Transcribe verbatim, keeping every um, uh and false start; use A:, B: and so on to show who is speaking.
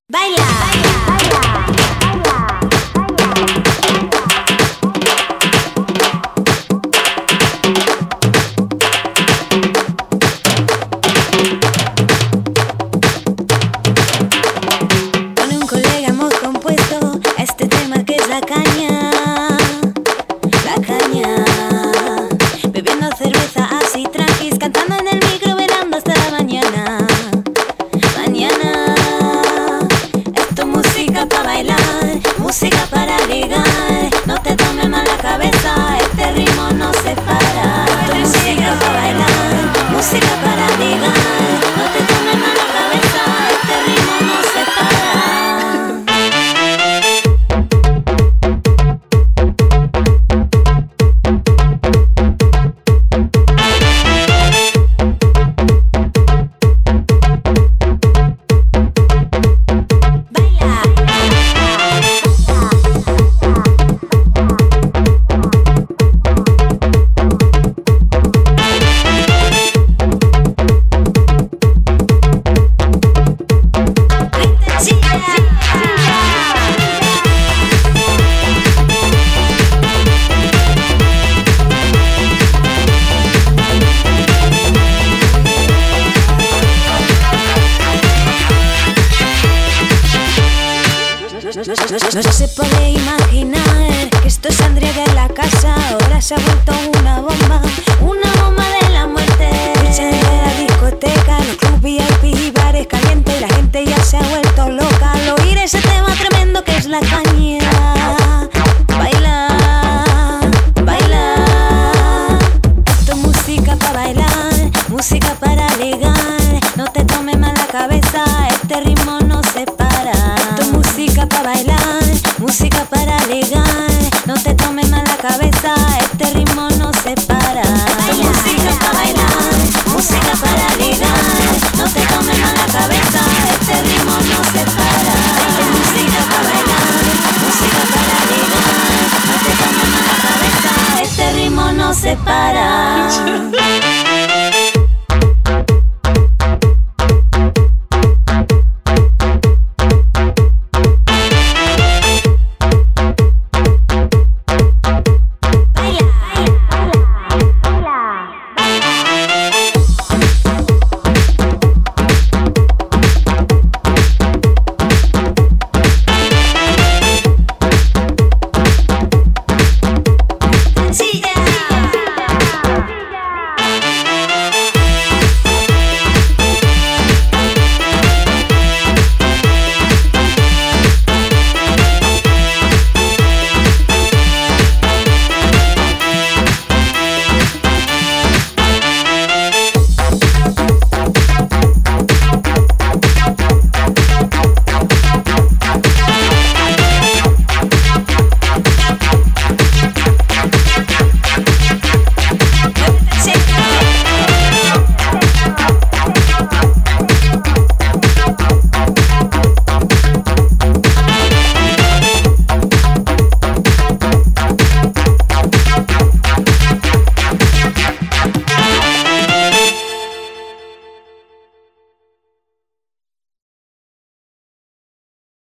A: Baila, baila, con un colega hemos compuesto este tema que es la caña, la caña, bebiendo cerveza así tranquis, cantando en el micro, velando hasta la mañana. Mañana, esto es música para bailar, música para ligar. No te tomes mal la cabeza, este ritmo no se para. Esto es música para bailar, música para ligar. No te tomes mal la cabeza, este ritmo no se para. No, no se puede imaginar que esto saldría de la casa. Ahora se ha vuelto una bomba, una bomba de la muerte. Escuchan de la discoteca, los clubs V I P y bares calientes. La gente ya se ha vuelto loca al oír ese tema tremendo que es la caña. Baila, baila. Esto es música para bailar, música para ligar. No te tomes mal la cabeza, este ritmo no se para. Esto es música para bailar, música para ligar. No te tomes mal la cabeza, este ritmo no se para. Esto es música para bailar, música para ligar. No te tomes mal la cabeza, este ritmo no se para. Esto es música para bailar, música para ligar. No te tomes mal la cabeza, este ritmo no se para.